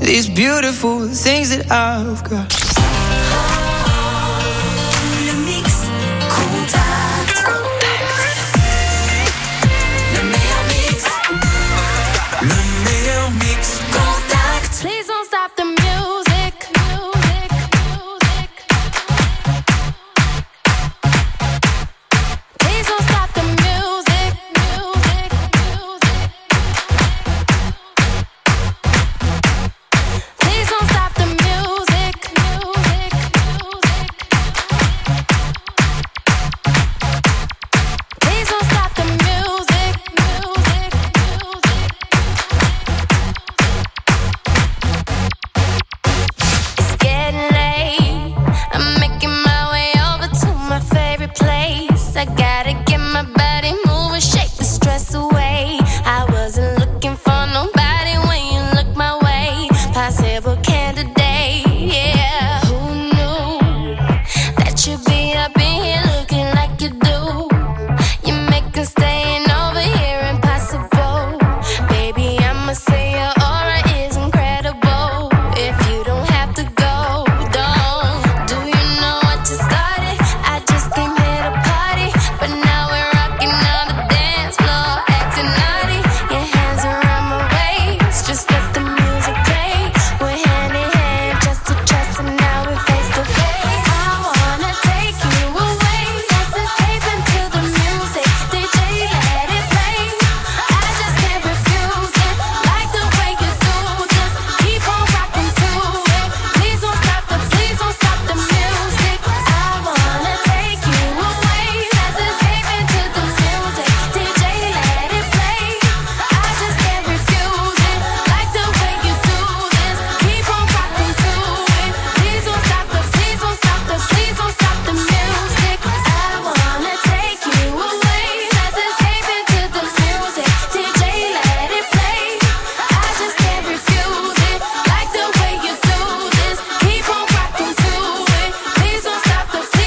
these beautiful things that I've got. Le mix Contact. Le meilleur mix. Le meilleur mix Contact. Please don't stop the music. Please don't stop the music. Please don't stop the music. Please don't stop the music. It's getting late. I'm making my way over to my favorite place. I gotta get my body moving, shake the stress away. I wasn't looking for nobody when you look my way. Possible candidate, yeah. Who knew that you'd be up in here looking like you do? You make us staying over here impossible. Baby, I'ma say your aura is incredible. If you don't have to go, don't. Do you know what you started? I just came here to party, but now we're rocking on the dance floor, acting naughty. Your hands around my waist, just let the music play. We're hand in hand, chest to chest, and now we're face to face. I wanna take you away, let's escape into the music. DJ, let it play. I just can't refuse it, like the way you do this. Keep on rocking to it. Please don't stop the music. I wanna take you away, let's escape into the music. DJ, let it play. I just can't refuse it, like the way you do this. Keep on rocking to it. Please don't stop the music. I wanna take you away, let's escape into the music. DJ, let it play. I just can't refuse it, like the way you do this. Keep on rocking to it. Please don't stop the music.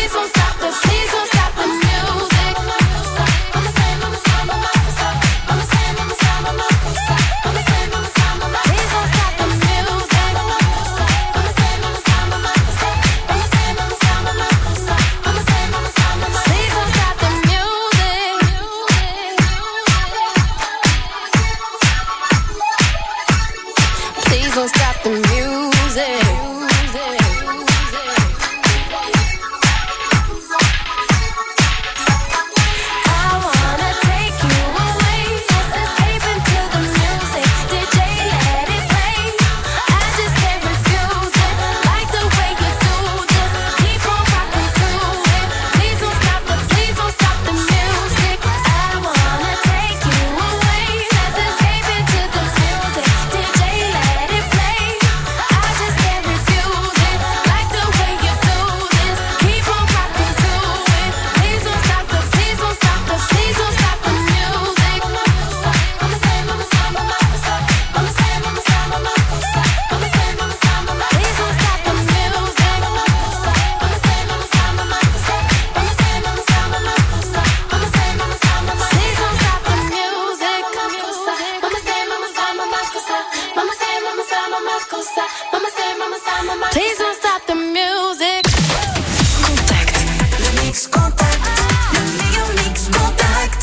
Mama say, mama samba, mama say, mama samba, mama say. Please don't stop the music. Mama say, mama samba, mama say, mama samba, mama say. Please don't stop the music. Please don't stop the music. I wanna take you away, let's escape into the music. DJ, let it play. I just can't refuse it, like the way you do this. Keep on rocking to it. Please don't stop the music. I wanna take you away, let's escape into the music. DJ, let it play. I just can't refuse it, like the way you do this. Keep on rocking to it. Please don't stop the music. Mama say, mama samba, mama say, mama samba, mama say. Please don't stop the music. Mama say, mama samba, mama say, mama samba, mama say. Please don't stop the music. Mama say, mama samba, mama say, mama samba, mama say. Please don't stop the music. Contact. Le mix Contact. Le meilleur mix Contact.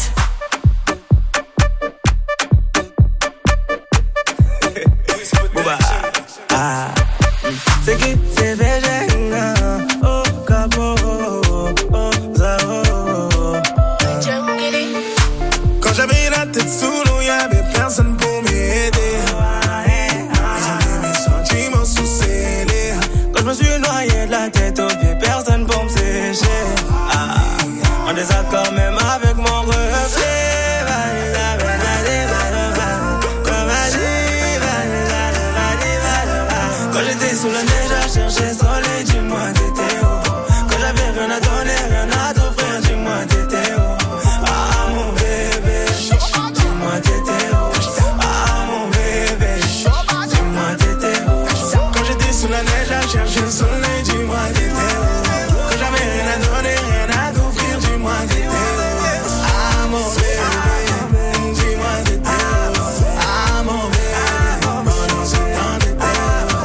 Booba. C'est qui c'est Végéna. Oh, Cabo. Oh, Zao. Quand j'avais la tête sous l'eau, y'avait personne pour m'aider. J'avais mes sentiments sous scellés. Quand je me suis noyé de la tête aux pieds, personne pour me sécher. En désaccord même avec mon reflet. Quand j'étais sous la neige à chercher soleil, dis-moi t'étais où? Quand j'avais rien à donner, rien à t'offrir, dis-moi t'étais où? Ah mon bébé, dis-moi t'étais où? Ah mon bébé, dis-moi t'étais où? Quand j'étais sous la neige à chercher le soleil, dis-moi t'étais où? Quand j'avais rien à donner, rien à t'offrir, dis-moi t'étais où? Ah mon bébé, dis-moi t'étais où? Ah mon bébé, pendant ce temps t'étais où?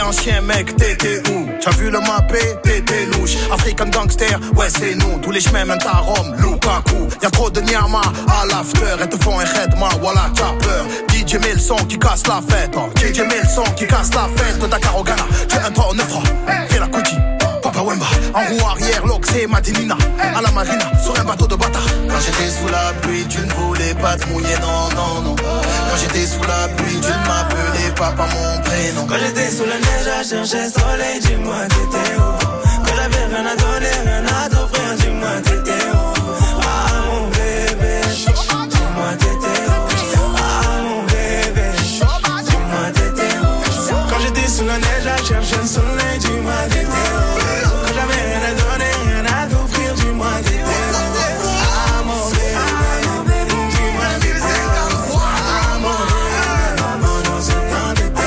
ancien mec, t'étais où? T'as vu le mappé? T'étais louche. African gangster, ouais c'est nous. Tous les chemins mènent à Rome, Lukaku. Y'a trop de Nyama à l'after. Et te font un headma, voilà t'as peur. DJ met le son qui casse la fête. Oh. DJ met le son qui casse la fête. Dakar au Ghana, tu es un ton neuf. Fais la Kuti, Papa Wemba. En roue arrière, Loxé, Madinina. À la marina, sur un bateau de bâtard. Quand j'étais sous la pluie, tu ne voulais pas te mouiller, non, non, non. Quand j'étais sous la pluie, tu ne m'appelais pas par mon prénom. Quand j'étais sous la neige à chercher soleil, dis-moi t'étais où? Quand j'avais rien à donner, rien à t'offrir, dis-moi t'étais où? Ah mon bébé, dis-moi t'étais où? Ah mon bébé, dis-moi t'étais où? Quand j'étais sous la neige à chercher le soleil, dis-moi t'étais où? Quand j'avais rien à donner, rien à t'offrir, dis-moi t'étais où? Ah mon bébé, dis-moi t'étais où? Ah mon bébé, non c'est tant d'été.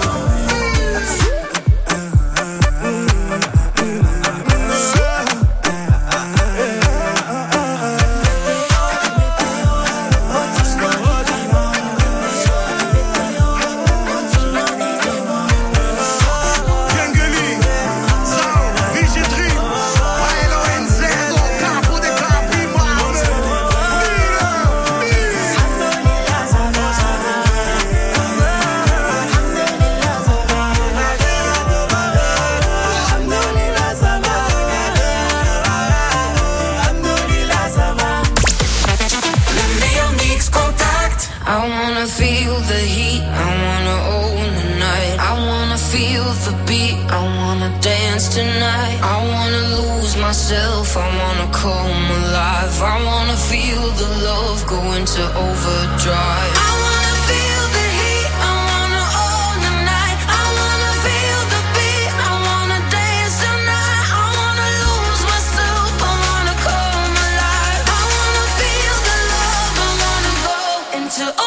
I wanna feel the heat, I wanna own the night. I wanna feel the beat, I wanna dance tonight. I wanna lose myself, I wanna come alive. I wanna feel the love go into overdrive. I wanna feel the heat, I wanna own the night. I wanna feel the beat, I wanna dance tonight. I wanna lose myself, I wanna come alive. I wanna feel the love, I wanna go into overdrive.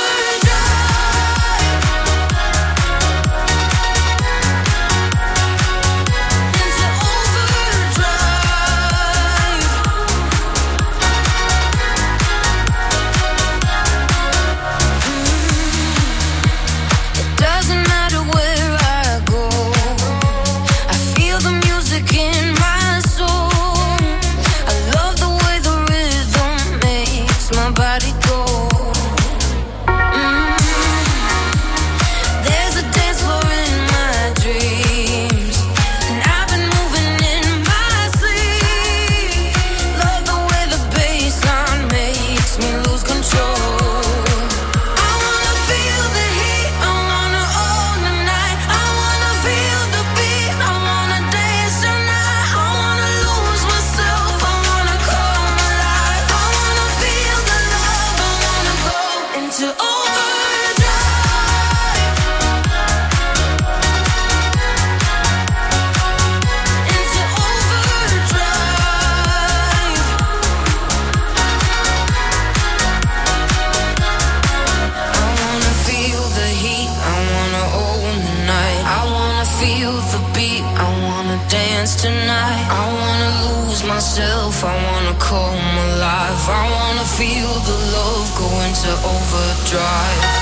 Tonight, I wanna lose myself, I wanna come alive. I wanna feel the love go into overdrive.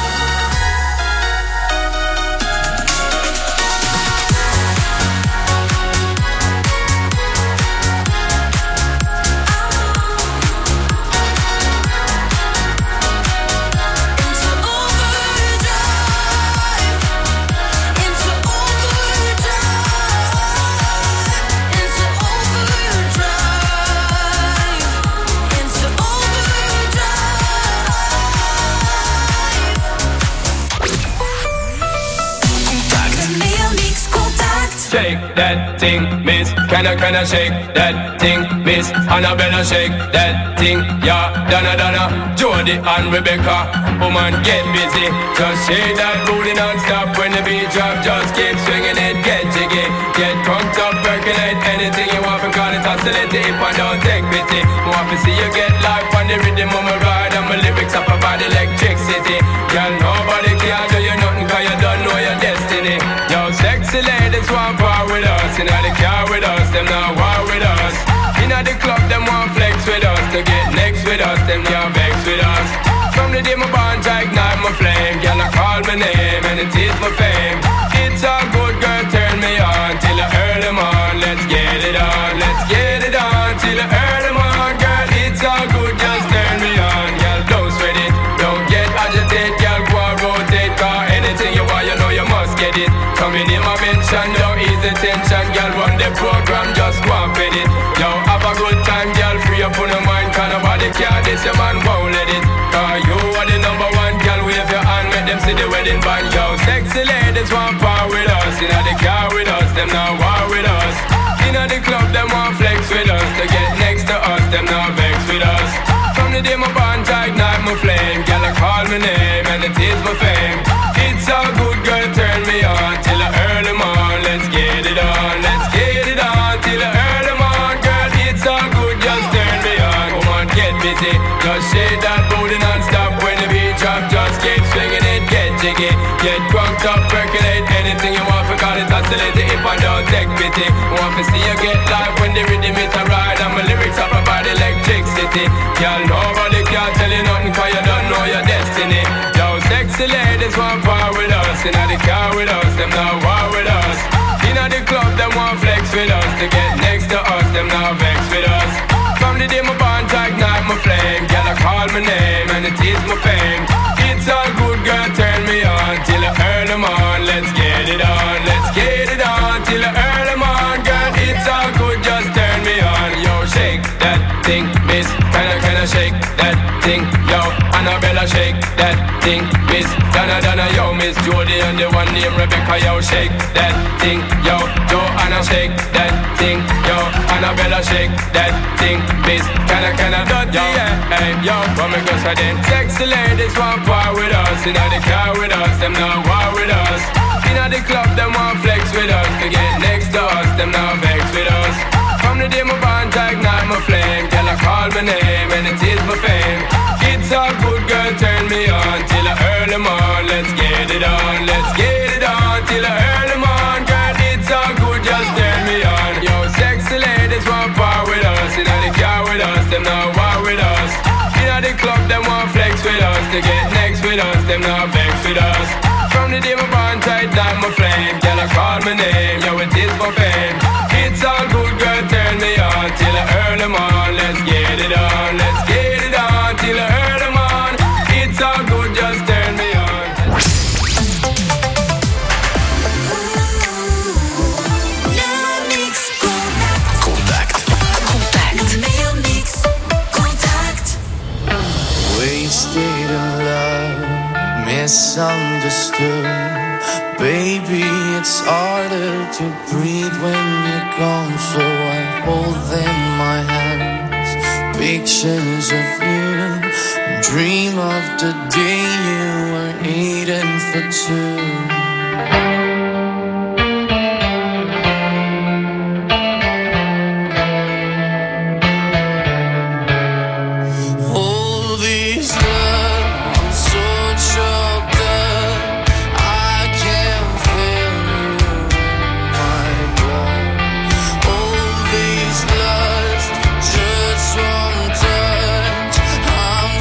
Shake that thing, miss. Can I shake that thing, miss? Annabella shake that thing, yeah. Donna, Jody and Rebecca. Woman, get busy. Just shake that booty non-stop. When the beat drop, just keep swinging it. Get jiggy, get crunked up, percolate. Anything you want, call it oscillate. If I don't take pity, want to see you get life on the rhythm of my ride. And my lyrics up about electricity. Girl, nobody can do you nothing, cause you don't know your destiny. Yo, sexy ladies want war with us. Inna the car with us, them not war with us. Inna the club, them want flex with us. To get next with us, them can't vex with us. From the day my bond, I ignite my flame. Girl, I call my name and it is my fame. It's all good, girl, turn me on till the early morn. Let's get it on, let's get it on till the early morn, girl. It's all good, just turn me on, girl. Don't sweat it, don't get agitated, girl. Go and rotate, cause anything you want, you know you must get it. Coming in my mention, don't ease the tension, girl. Run the program, just go and fit it. Yo, have a good time, girl. Free up on your mind, cause nobody care. This your man won't let it. Cause you are the number one, girl. Wave your hand, make them see the wedding band. Yo, sexy ladies want power with us. Inna the car with us, them now war with us. Inna the club, them want flex with us. To get next to us, them now vex with us. From the day my bond ignite my flame, girl, I call my name and it is my fame. It's all good, girl, turn me on till the early morn. Let's get it on, let's get it on till the early morn, girl. It's all good, just turn me on. Come on, get busy, just shake that booty non-stop. When the beat drop, just keep swinging it, get jiggy. Get drunk up, percolate anything you want, forgot it, oscillate it if I don't take pity. Want to see you get live when the rhythm it a ride. And my lyrics up about electricity. Girl, nobody can tell you nothing, cause you don't know your destiny. Yo, sexy ladies want power with us. Inna the car with us, them now war with us. Inna the club, them want flex with us. To get next to us, them now vex with us. From the day my bond ignite my flame, girl, I call my name and it is my fame. It's all good, girl, turn me on till the early morn. Let's get it on, let's get it on till the early morn, girl. It's all good, just turn me on. Yo, shake that thing, miss, kinda shake that thing. Yo, Annabella, shake that thing, miss, Donna, yo, Miss Jody and the one named Rebecca. Yo, shake that thing, yo, Joanna, shake that thing, yo, Annabella, shake that thing, miss, kinda dirty, yeah. Hey, yo, what me go say then? Sexy ladies want power with us. Inna the car with us, them now war with us. Inna the club, them want flex with us. To get next to us, them now vex with us. From the day my bond ignite my flame, girl, I call my name and it is my fame. It's all good, girl, turn me on till the early morn. Let's get it on, let's get it on till the early morn, girl. It's all good, just turn me on. Yo, sexy ladies want power with us. Inna the car with us, them now war with us. Inna the club, them want flex with us. To get next with us, them now vex with us. From the day my bond ignite my flame, girl, I call my name, yo, it is my fame. It's all good, girl, turn me on till the early morn. Let's get it on, let's get it on till the early morn. It's all good, just turn me on. Le mix contact. Le meilleur mix contact. Wasted in love, misunderstood. Baby, it's harder to breathe when you're gone, so I hold in my hands pictures of you, and dream of the day you were eating for two.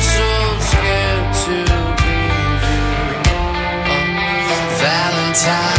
Time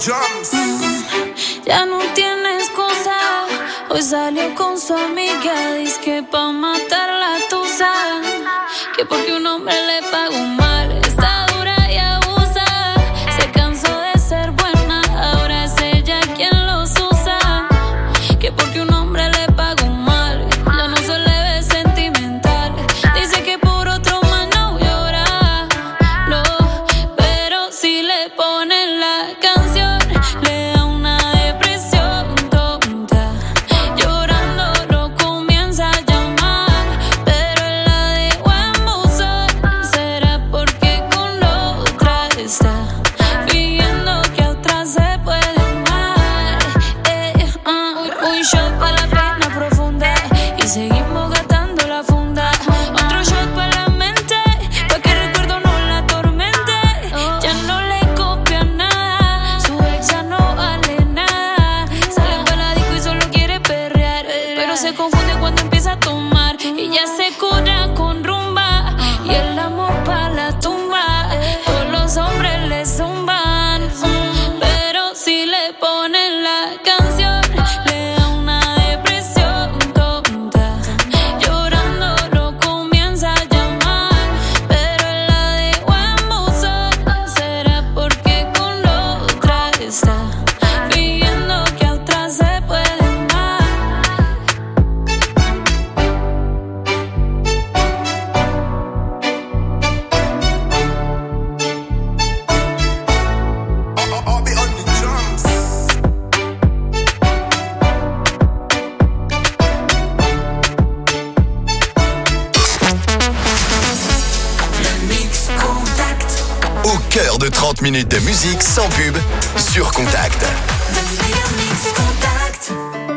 Ya no tiene excusa. Hoy salió con su amiga. Dice que pa' matar la tusa. Que porque un hombre le pagó mal. Está dura y abusa. Se cansó de ser buena. Ahora es ella quien los usa. Que porque un hombre le pagó mal. Ya no se le ve sentimental. Dice que por otro más no llora. No, pero si le ponen la canción, le da una depresión tonta. Llorando lo comienza a llamar, pero él la dejó en buzón. Será porque con otra está fingiendo que a otra se puede amar. Un shot pa' la pena profunda y seguimos gastando la funda. Otro shot pa' la mente, pa' que el recuerdo no la atormente. Ya no le copia nada, su ex ya no vale nada. Sale pa' la disco y solo quiere perrear, pero se confunde cuando empieza a tomar. Y ya se cura con rumba y el amor pa' la tumba. Todos los hombres le zumban, pero si le ponen la canción, le da una depresión tonta. Llorando lo comienza a llamar, pero él la dejó en buzón. Será porque con otra está fingiendo que a otra se puede amar. I'll be on the drums. Le Mix Contact. Au cœur de 30 minutes de musique sans pub sur Contact. Le meilleur Mix Contact.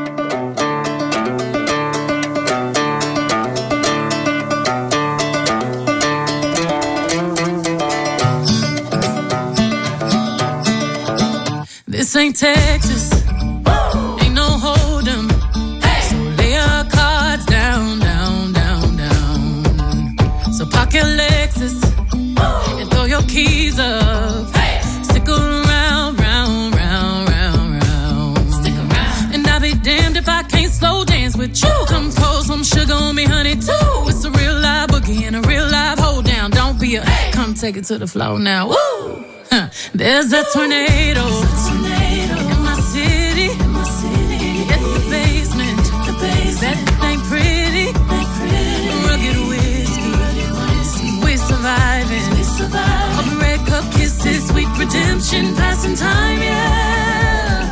This ain't Texas, ain't no hold'em. So lay your cards down, down, down, down. So park your Lexus and throw your keys up. Stick around, round, round, round, round. Stick around. And I'll be damned if I can't slow dance with you. Come pour some sugar on me, honey, too. It's a real live boogie and a real live hold down. Don't be a come take it to the floor now. Woo! Huh. There's a tornado in my city. At the basement. That ain't pretty. Rugged whiskey. We're surviving. All the red cup kisses, sweet redemption, passing time, yeah.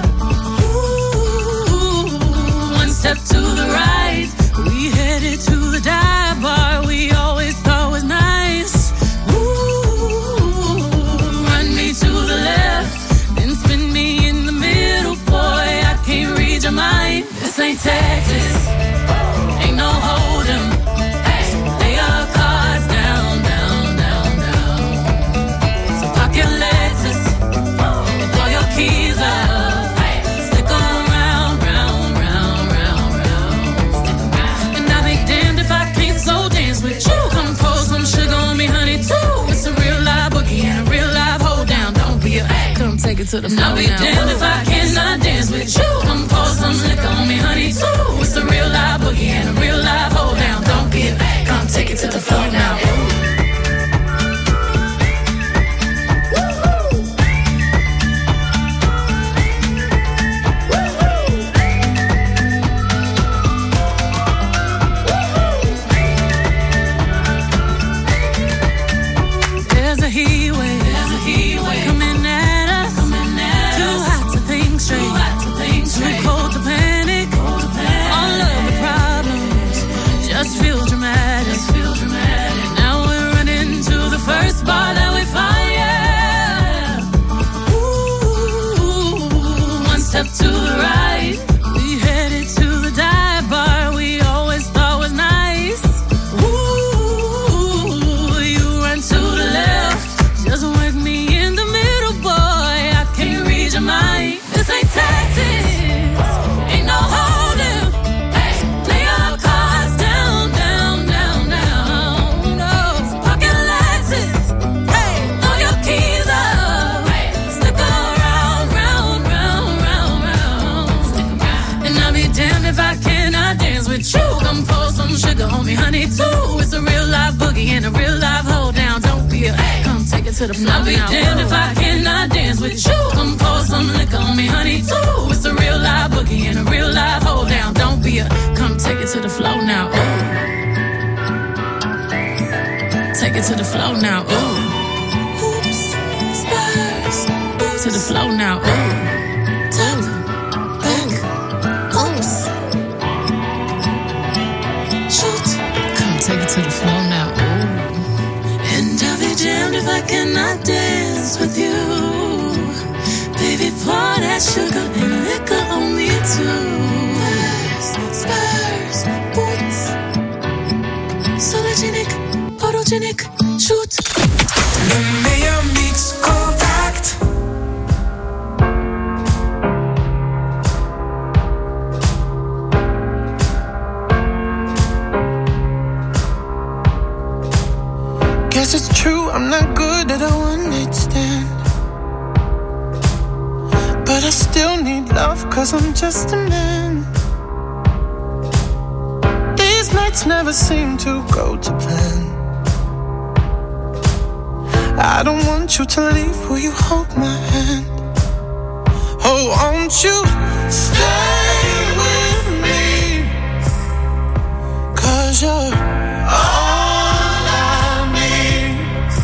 Ooh, one step to the right, we headed to the dive bar we always thought was nice. Ooh, run me to the left, then spin me in the middle, boy, I can't read your mind. This ain't Texas, ain't no hold'em. Lay your cards down, down, down, down. So park your Lexus and throw your keys up. Stick around, round, round, round, round. And I'll be damned if I can't slow dance with you. Come pour some sugar on me, honey, too. It's a real live boogie and a real live hold down. Don't be a come take it to the floor. I'll be damned if I cannot dance with you. Come pour some liquor on me, honey, too. It's a real live boogie and a real live hold down. Don't be a come take it to the floor now. There's a heat wave coming at us. Too hot to think straight, too cold to panic. All of the problems just feel dramatic. Now we're running to the first bar that we find, yeah. Ooh, one step to the right, we headed to the dive bar we always thought was nice. Ooh, you run to the left, just work me in the middle, boy, I can't read your mind. This ain't Texas, ain't no hold'em. Lay your cards down, down, down, down. No, so park your Lexus, throw your keys up. Stick around, round, with you. Come pour some sugar on me, honey, too. It's a real life boogie and a real life hold down. Don't be a come take it to the floor. I'll be damned if I cannot dance with you. Come pour some liquor on me, honey, too. It's a real life boogie and a real life hold down. Don't be a come take it to the floor now. Ooh. Take it to the floor now. Ooh. Oops, spurs. To the floor now. Ooh. Top, back, oops. Shoot. Come take it to the floor now. Ooh. And I'll be jammed if I cannot dance with you. Baby, pour that sugar and liquor on me too. Spurs, boots. Sologenic, photogenic, shoot. Le meilleur mix Contact. Guess it's true, I'm not good at a one-night stand. But I still need love, cause I'm just a man. These nights never seem to go to plan. I don't want you to leave, will you hold my hand? Oh, won't you stay with me? Cause you're all I need.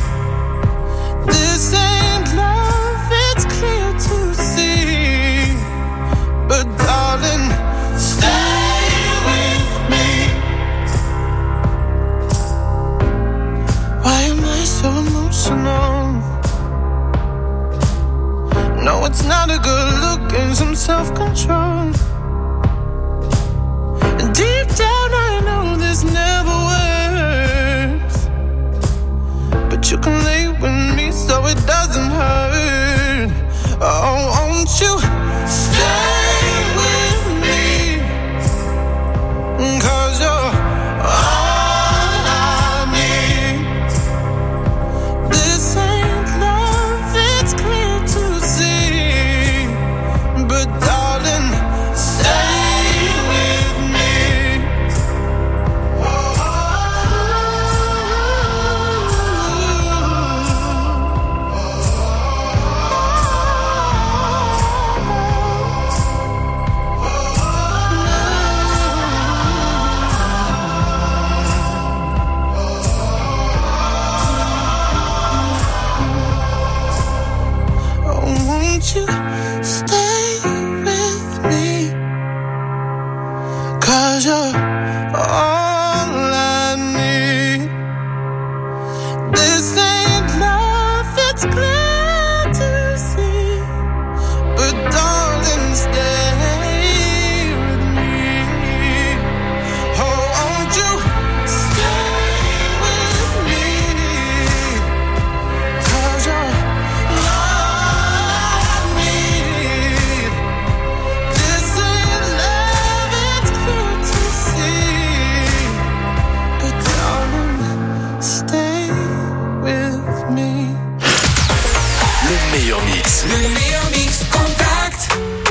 This ain't love, it's clear to see. But darling, stay with me. Why am I so emotional? No, it's not a good look and some self-control. And deep down I know this never works. But you can lay with me so it doesn't hurt. Oh, won't you stay with me? Cause you're all I need. This ain't love, it's clear to see. But darling, stay with me. Oh, won't you stay with me? Cause you're all I need. This ain't love, it's clear to see. But darling, stay with me. Oh, won't you stay with me? Cause you're all I need. This ain't love, it's clear to see. But darling, stay with me. Le meilleur mix. Le meilleur mix Contact.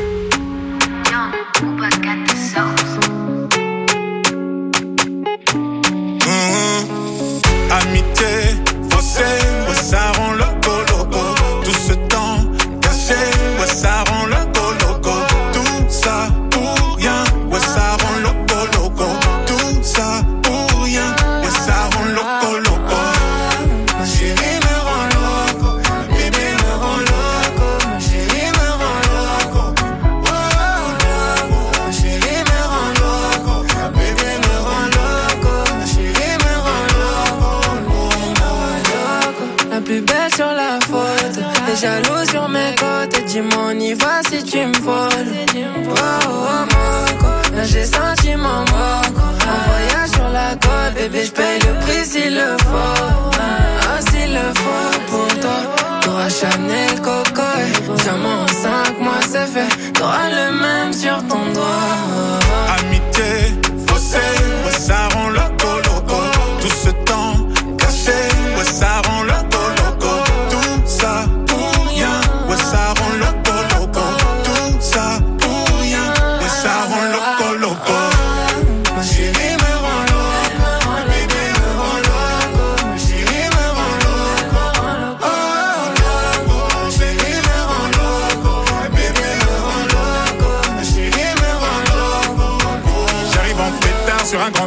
Amitié, faussée, ouais, ça rend loco, loco. Tout ce temps caché, ouais, ça rend loco, loco. Tout ça pour rien, ouais, ça rend loco, loco. Tout ça pour rien, ouais, ça rend loco, loco. Ma chérie me rend loco, bébé me rend loco. Ma chérie me rend loco, oh, loco. Ma chérie me rend loco, bébé me rend loco. Ma chérie me rend loco. La plus belle sur la photo, t'es jaloux sur mes côtes. Dis-moi on y va si tu me voles. Oh, oh, moco, là j'ai senti mon moco. Un voyage sur la côte, bébé j'paye le prix s'il le faut. Ah, s'il le faut pour toi. T'auras Chanel, Coco et diamant en 5 mois c'est fait. T'auras le même sur ton doigt. Amitié, faussée, ouais, ça rend loco, loco. Tout ce temps caché, ouais, ça rend loco, loco. Tout ça pour rien, ouais, ça rend loco, loco. Tout ça pour rien, ouais, ça rend loco, loco. Ma chérie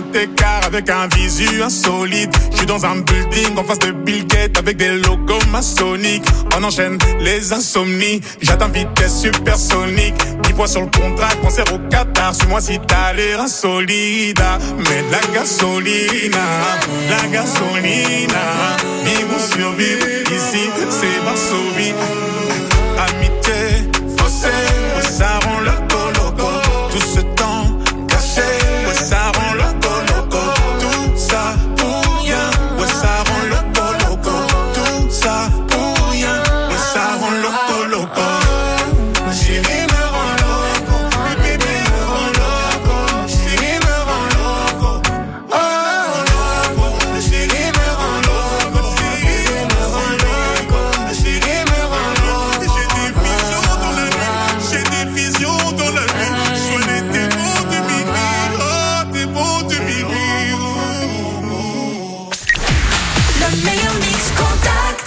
grand écart avec un visu insolite. J'suis dans un building en face de Bill Gates avec des logos maçonniques. On enchaîne les insomnies, j'atteins vitesse supersonique. 10 points sur le contrat, concert au Qatar. Suis-moi si t'as l'air insolide. Mais de la gasolina, vivre ou survivre, ici c'est Varsovie. Amitié, faussé, ouais, ça rend le coloco. Tout ce temps caché, ouais, ça rend le coloco. Tout ça pour rien, ouais, ça rend le coloco. Tout ça pour rien, ouais, ça rend le coloco. Ma chérie me rend loco, le bébé me rend loco. Ma chérie me rend loco, oh loco. Ma chérie me rend loco, ma chérie me rend loco. Ma chérie me rend loco. J'ai des visions dans la nuit. Je vois les démons de minuit. Oh, démons de minuit. Le meilleur mix contact.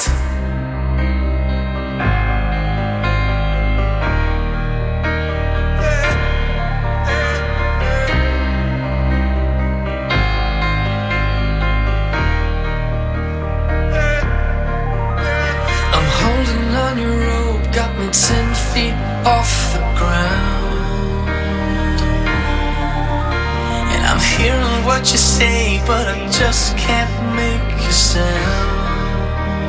I'm holding on your rope, got me 10 feet off the ground. And I'm hearing what you say, but I just can't make a sound.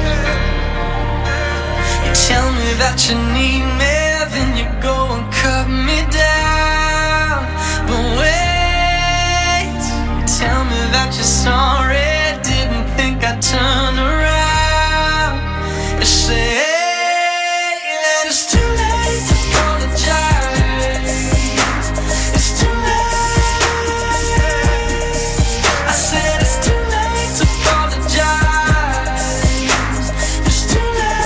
You tell me that you need me, then you go and cut me down. But wait, you tell me that you're sorry, didn't think I'd turn around. You say that it's too late to apologize. It's too late. I said it's too late to apologize. It's too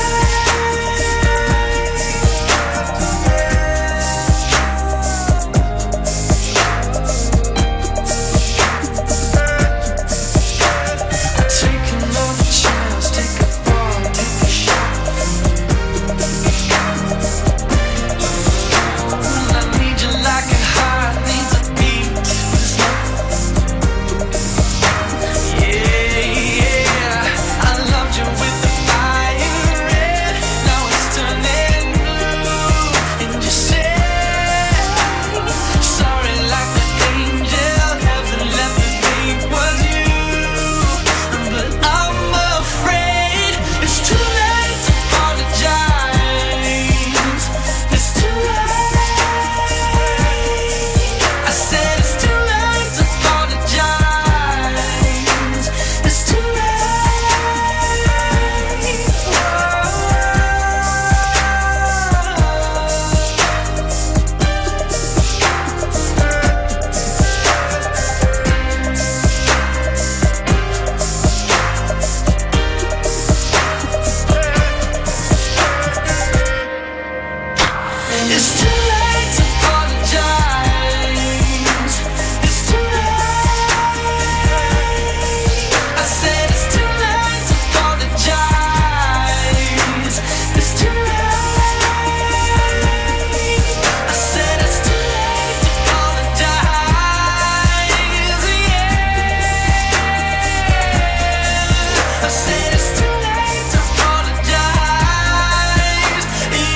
late. Take another chance, take a fall, take a shot. I need you like a heart needs a beat. Yeah, I loved you with the fire red. Now it's turning blue. And you said sorry like an angel. Heaven let me think was you. But I'm afraid it's too late to apologize. It's too late. I said it's too late to apologize. It's too late. It's too late to apologize. It's too late. I said it's too late to apologize. It's too late. I said it's too late to apologize. Yeah. I said it's too late to apologize.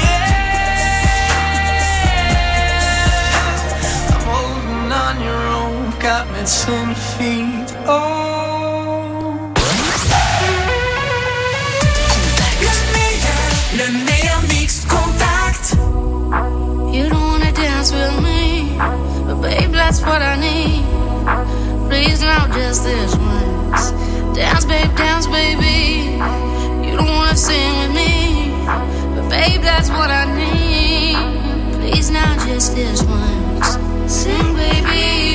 Yeah. I'm holding on your rope, got me 10 feet. Oh. Le meilleur mix contact. You don't wanna dance with me, but babe, that's what I need. Please, now just this once. Dance, baby. You don't wanna sing with me, but babe, that's what I need. Please, now just this once. Sing, baby.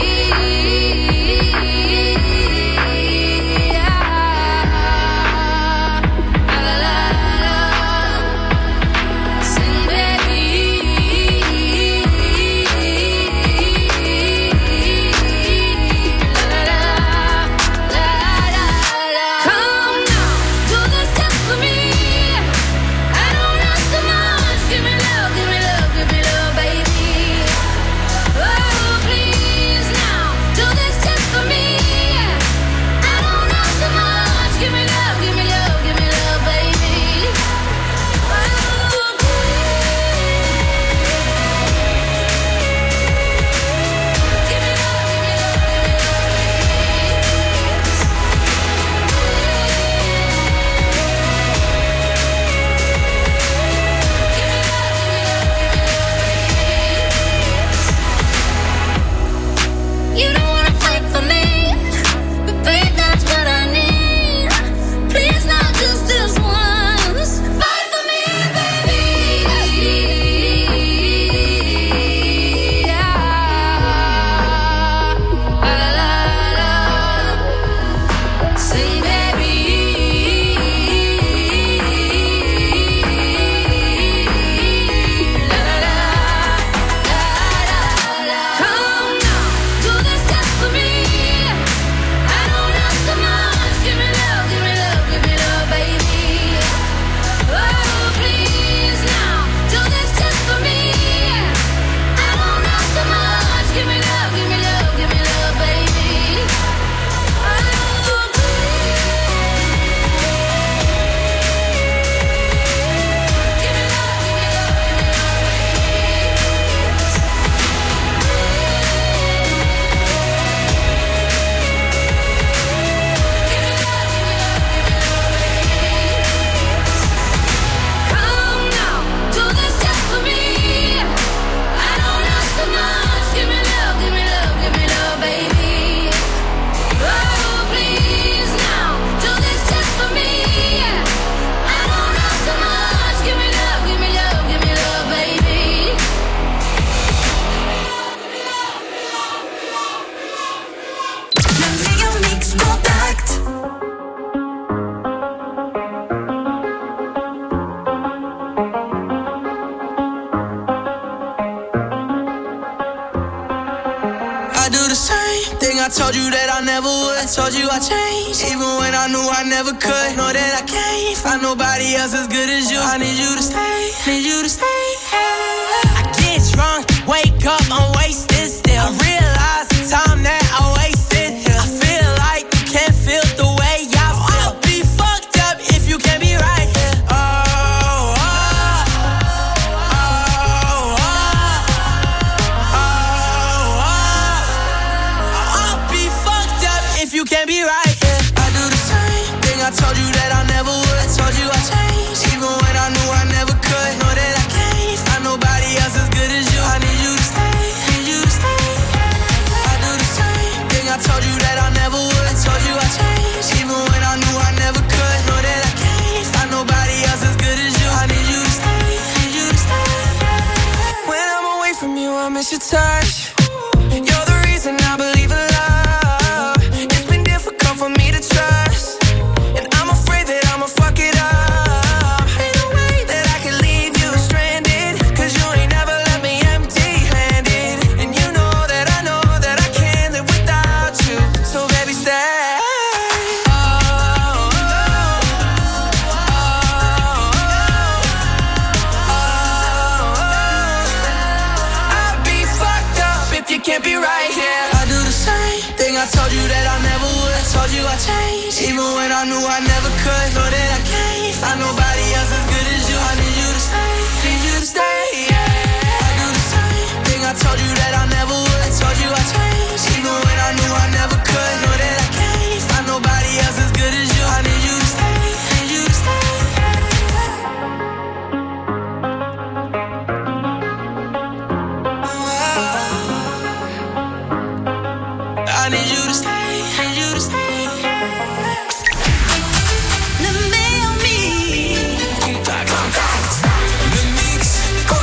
Sing, baby. Come now, do this just for me. I don't ask so much. Think I told you that I never would. I told you I changed, even when I knew I never could. Know that I can't find nobody else as good as you. I need you to stay, need you to stay. I get drunk, wake up, I'm wasted still. I realize the time that I wasted here. I feel like you can't feel the way I feel. I'll be fucked up if you can't be right here. You can't be right, yeah. I do the same thing. I told you that I never would. I told you I changed, even when I knew I never could. Know that I can't find nobody else as good as you. I need you to stay, need you to stay. I do the same thing. I told you that I never would. I told you I changed, even when I knew I never could. Know that I can't find nobody else as good as you. I need you to stay, need you to stay. When I'm away from you, I miss your touch. You're the reason I believe in love. For me to trust, and I'm afraid that I'ma fuck it up. Ain't no way that I can leave you stranded, cause you ain't never left me empty-handed. And you know that I can't live without you. So baby, stay. I'd be fucked up if you can't be right here. I do the same thing. I told you that I never would. Told you I changed, even when I knew I never could. Know that I can't find nobody else as good as you. I need you to stay, need you to stay, yeah. I do the same thing. I told you that I never would. Told you I changed, even when I knew I never could. Know that I can't find nobody else as good as you. I need you to stay, need you to stay. I need you to stay. Le meilleur mix. Le mix.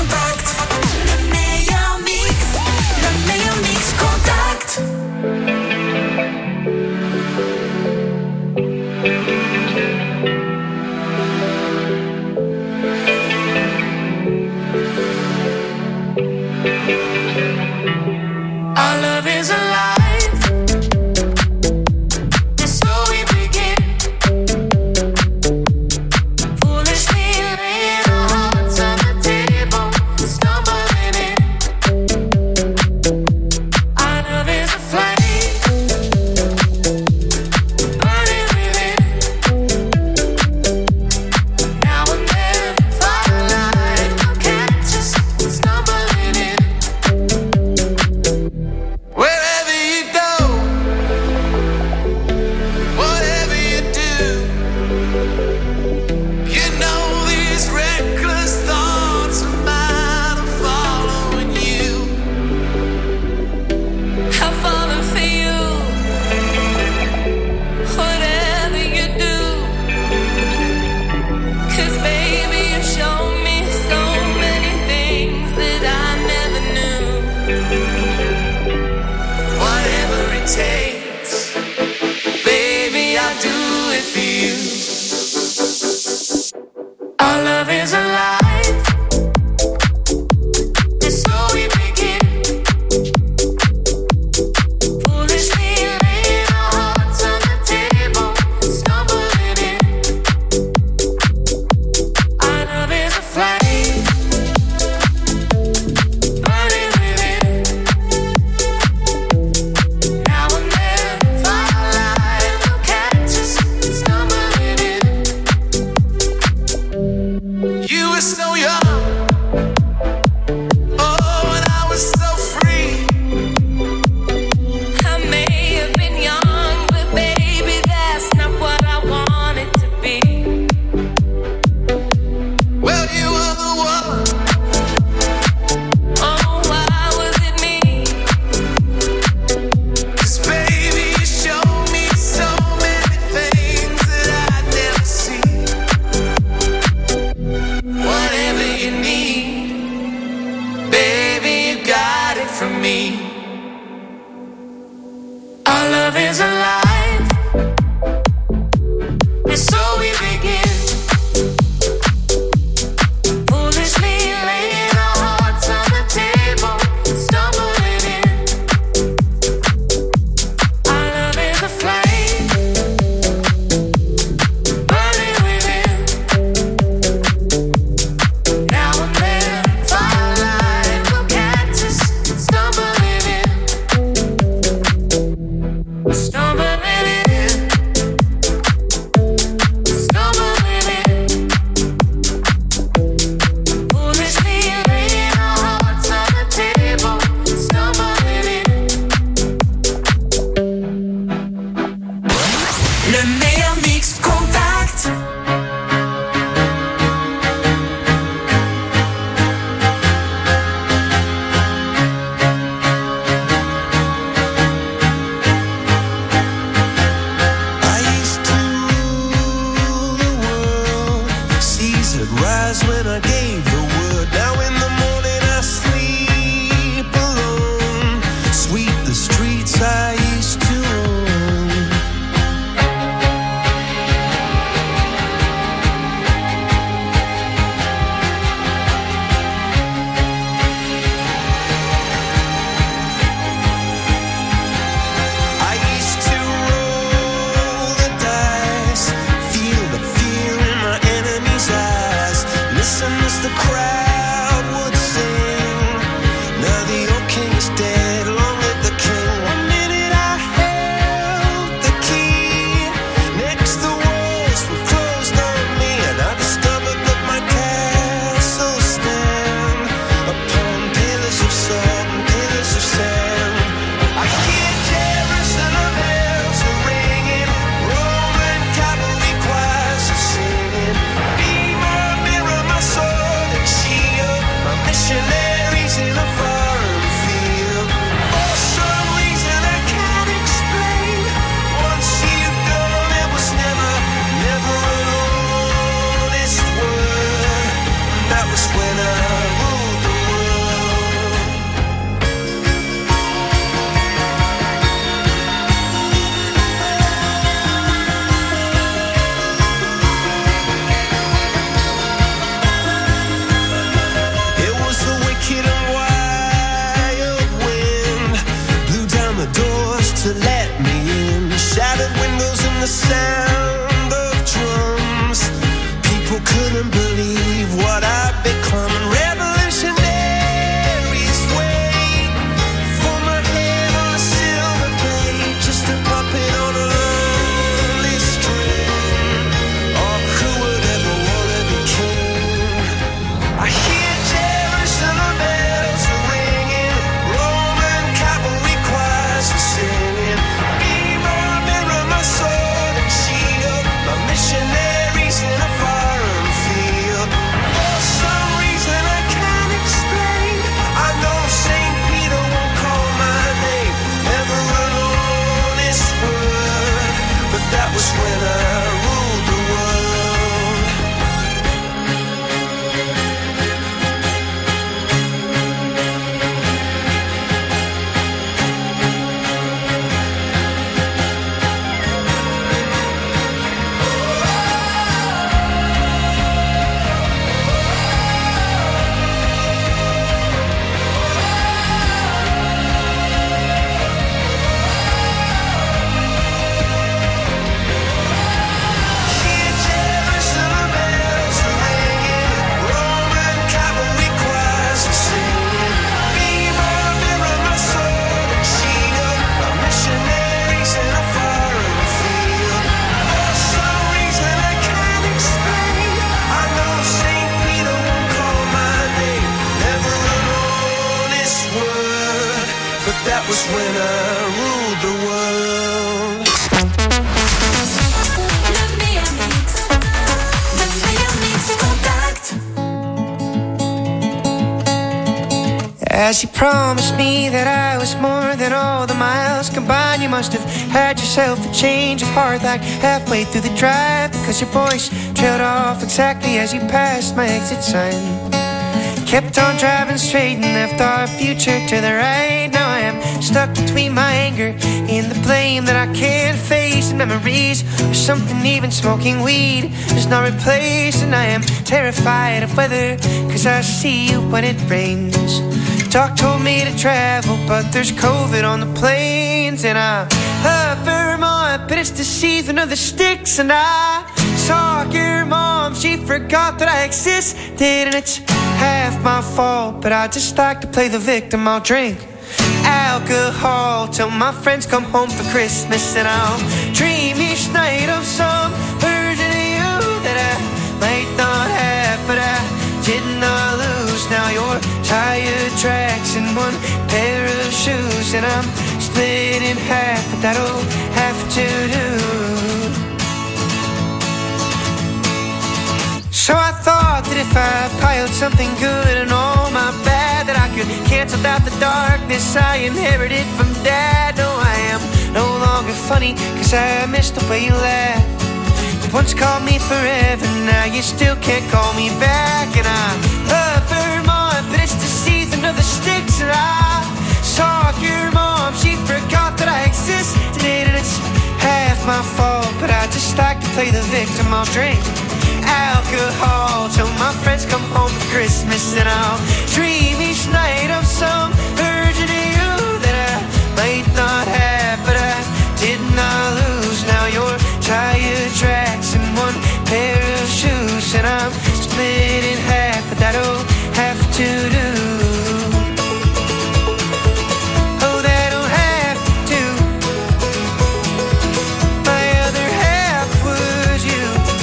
the sound of drums. People couldn't believe what I'd become. And revolutionaries wait for my head on a silver plate, just a puppet on a lonely string. Oh, who would ever wanna be king? I hear Jerusalem bells ringing, Roman cavalry choirs are singing. Be my mirror, my sword and shield, my missionaries in a foreign field. For some reason I can't explain, I know St. Peter won't call my name ever alone this world, but that was when I ruled the world. Hear Jerusalem bells ringing, Roman cavalry choirs are singing. Be my mirror, my sword and shield, my missionaries in a foreign field. For some reason I can't explain, I know St. Peter won't call my name ever alone this world, but that was when I ruled the world. As you promised me that I was more than all the miles combined, you must have had yourself a change of heart like halfway through the drive, because your voice trailed off exactly as you passed my exit sign. Kept on driving straight and left our future to the right. Now I am stuck between my anger and the blame that I can't face, and memories or something even smoking weed does not replace. And I am terrified of weather, cause I see you when it rains. Doc told me to travel, but there's COVID on the planes. And I love Vermont, but it's the season of the sticks. And I saw your mom, she forgot that I existed, and it's half my fault, but I just like to play the victim. I'll drink alcohol till my friends come home for Christmas, and I'll dream each night of some version of you that I might not have, but I did not lose. Now you're tire tracks and one pair of shoes, and I'm split in half, but that'll have to do. So I thought that if I piled something good and all my bad, that I could cancel out the darkness I inherited from Dad. No, I am no longer funny, cause I missed the way you laughed. You once called me forever, now you still can't call me back. And I love Vermont, but it's the season of the sticks. And I saw your mom, she forgot that I existed, and it's half my fault, but I just like to play the victim. I'll drink alcohol till my friends come home for Christmas, and I'll dream each night of some version of you that I might not have, but I did not lose. Now you're tire tracks and one pair of shoes, and I'm split in half, but that'll have to do. Oh, that'll have to do. My other half was you.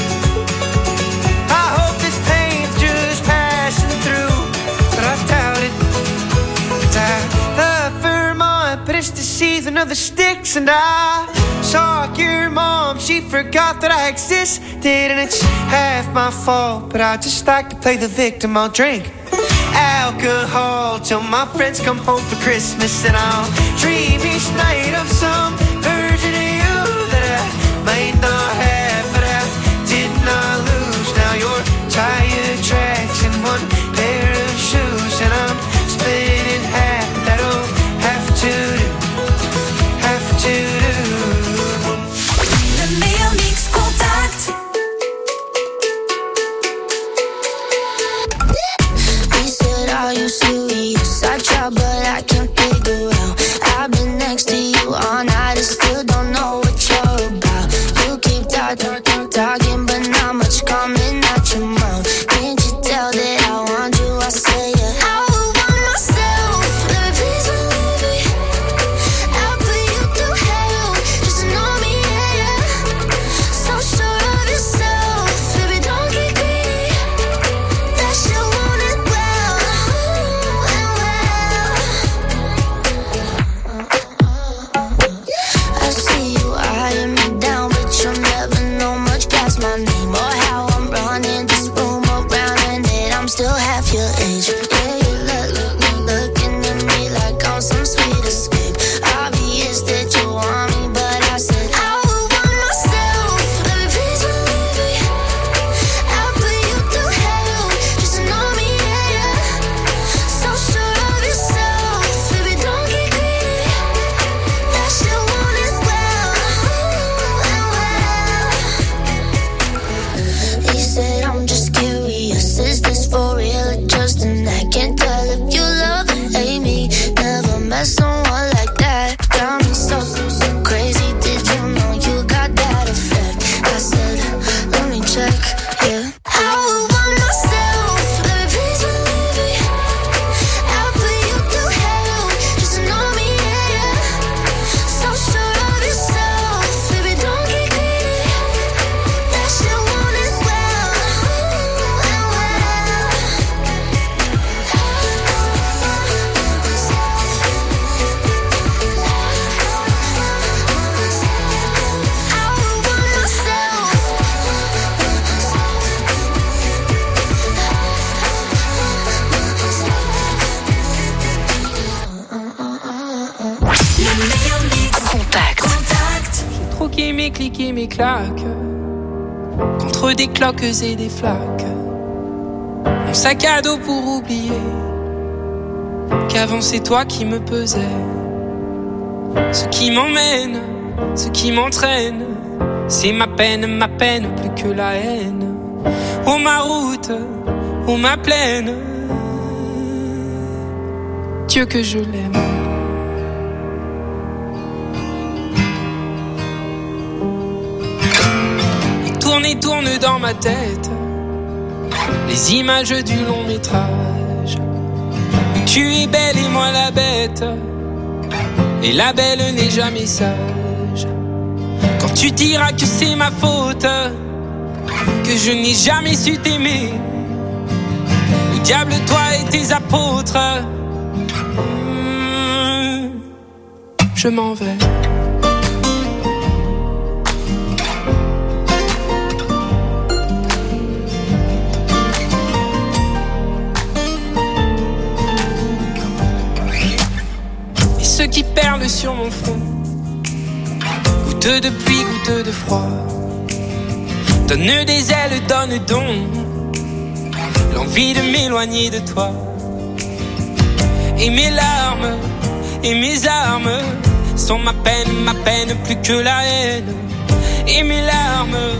I hope this pain's just passing through, but I doubt it. 'Cause I love Vermont, but it's the season of the sticks. And I saw your mom, she forgot that I existed, and it's half my fault, but I just like to play the victim. I'll drink alcohol till my friends come home for Christmas, and I'll dream each night of some version of you that I might not have, but I did not lose. Now you're tire tracks and one pair of shoes, and I'm split in half. That'll have to do, have to do. Le meilleur mix contact. He said, are you serious? I try, but I can't figure out. I've been next to you all night and still don't know what you're about. You croquer mes clics et mes claques contre des cloques et des flaques. Mon sac à dos pour oublier qu'avant c'est toi qui me pesais. Ce qui m'emmène, ce qui m'entraîne, c'est ma peine plus que la haine. Oh ma route, oh ma plaine, Dieu que je l'aime. Et tourne dans ma tête les images du long métrage où tu es belle et moi la bête, et la belle n'est jamais sage. Quand tu diras que c'est ma faute, que je n'ai jamais su t'aimer, au diable toi et tes apôtres, je m'en vais. Ceux qui perlent sur mon front, goutte de pluie, goutte de froid, donne des ailes, donne donc l'envie de m'éloigner de toi. Et mes larmes et mes armes sont ma peine plus que la haine. Et mes larmes,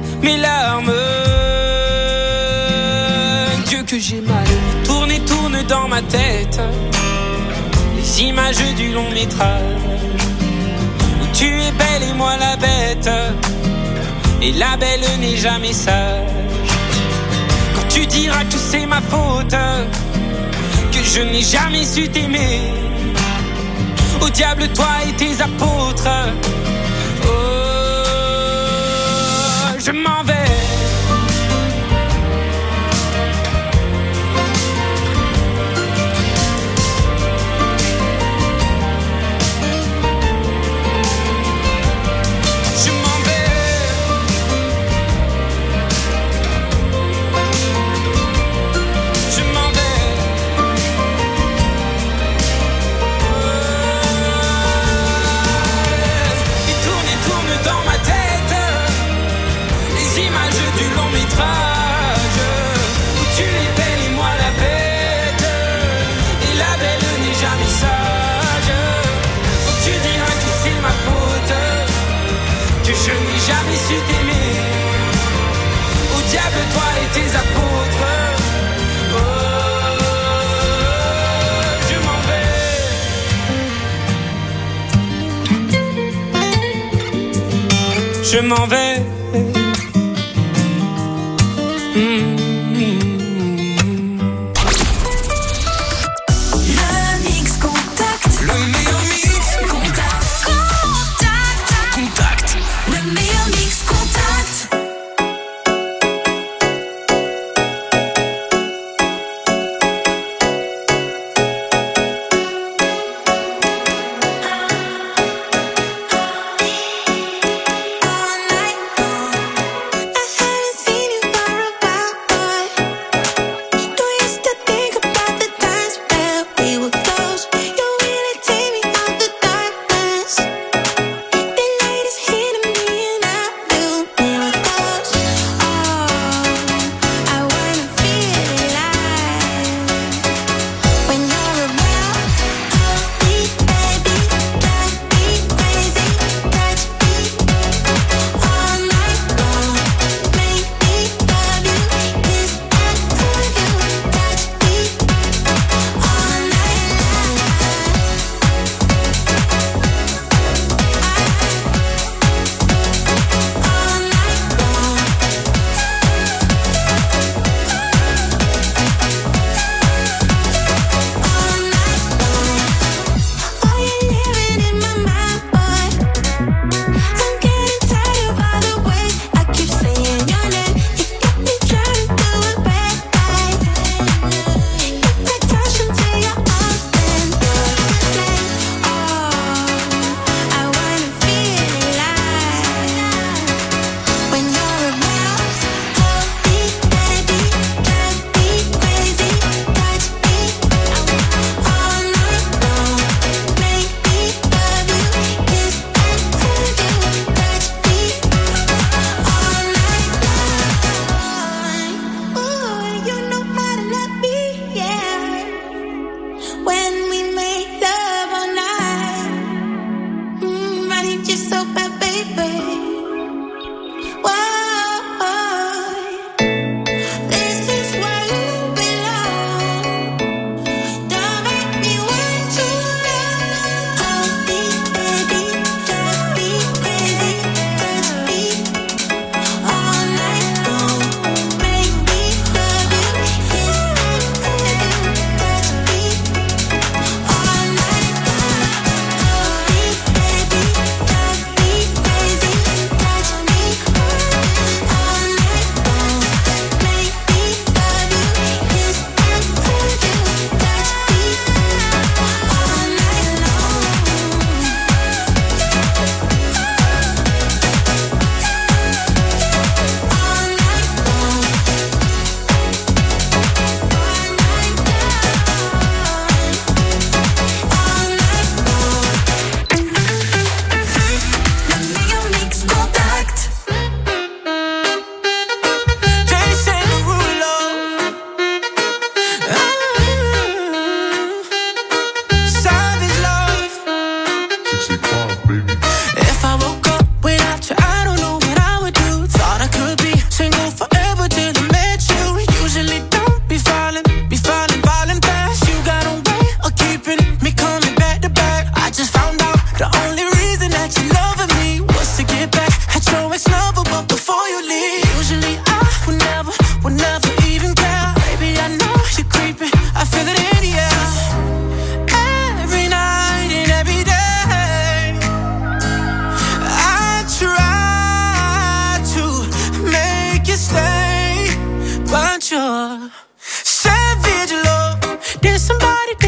Dieu que j'ai mal. Tourne et tourne dans ma tête les images du long métrage où tu es belle et moi la bête, et la belle n'est jamais sage. Quand tu diras que c'est ma faute, que je n'ai jamais su t'aimer, au diable toi et tes apôtres, oh, je m'en vais. Je n'ai jamais su t'aimer, au diable toi et tes apôtres, oh, je m'en vais.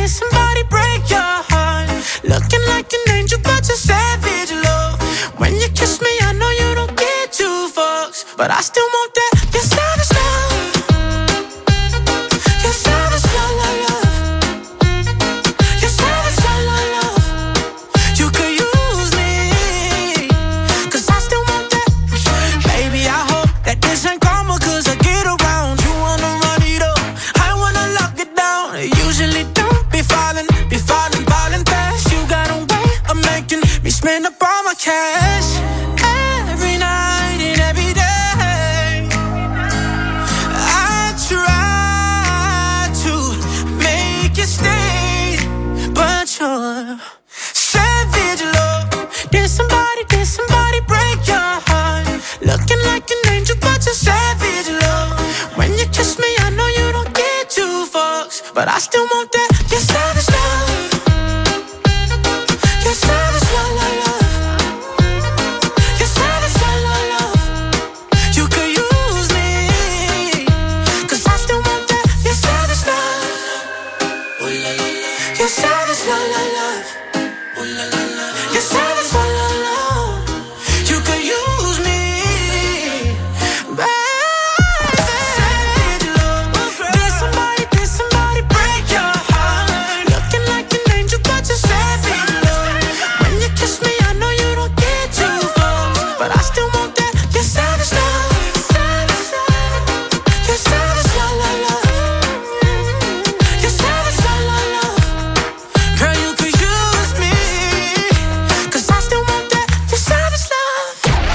did somebody break your heart? Looking like an angel, but you're savage love. When you kiss me, I know you don't get two fucks, but I still want that. You're savage love. You're savage love, love, love. You're savage love, love, love. You could use me, 'cause I still want that. Baby, I hope that this ain't karma, 'cause I get around. You wanna run it up, I wanna lock it down. Usually don't be falling fast. You got a way of making me spend up all my cash. Every night and every day, I try to make you stay, but you're savage love. Did somebody break your heart? Looking like an angel, but you're savage love. When you kiss me, I know you don't get two fucks, but I still want that. You're savage love. You're savage love, love, love. You're savage love, love, love. You could use me, 'cause I still want that. You're savage love. You're savage love, love, love. You're savage love, love, love. You could use me, baby. Savage love. Did somebody break your heart? Looking like an angel, but you're savage love. When you kiss me, I know you don't get two fucks, but I still want that. You're savage love. You're savage love, love, love. You're savage love, love, love. Girl, you could use me, 'cause I still want that. You're savage love.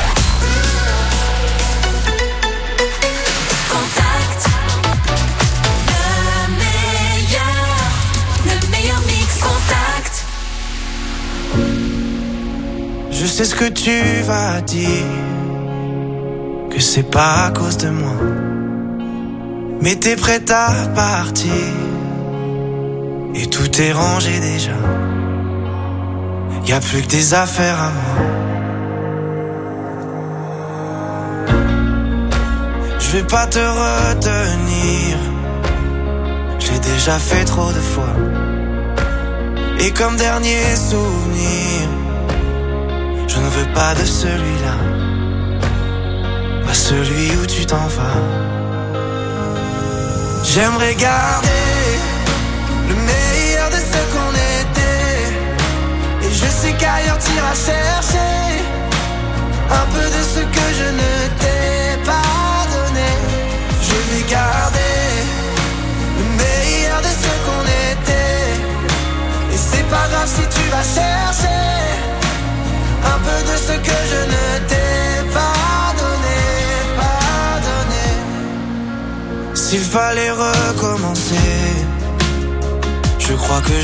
Contact, le meilleur mix. Contact. Je sais ce que tu vas dire, que c'est pas à cause de moi, mais t'es prête à partir, et tout est rangé déjà. Y'a plus que des affaires à moi. Je vais pas te retenir, je l'ai déjà fait trop de fois. Et comme dernier souvenir, je ne veux pas de celui-là, pas celui où tu t'en vas. J'aimerais garder le meilleur de ce qu'on était, et je sais qu'ailleurs t'iras chercher un peu de ce que je ne t'ai pas donné. Je vais garder le meilleur de ce qu'on était, et c'est pas grave si tu vas chercher un peu de ce que je ne t'ai pas donné, pas donné. S'il fallait recommencer, je crois que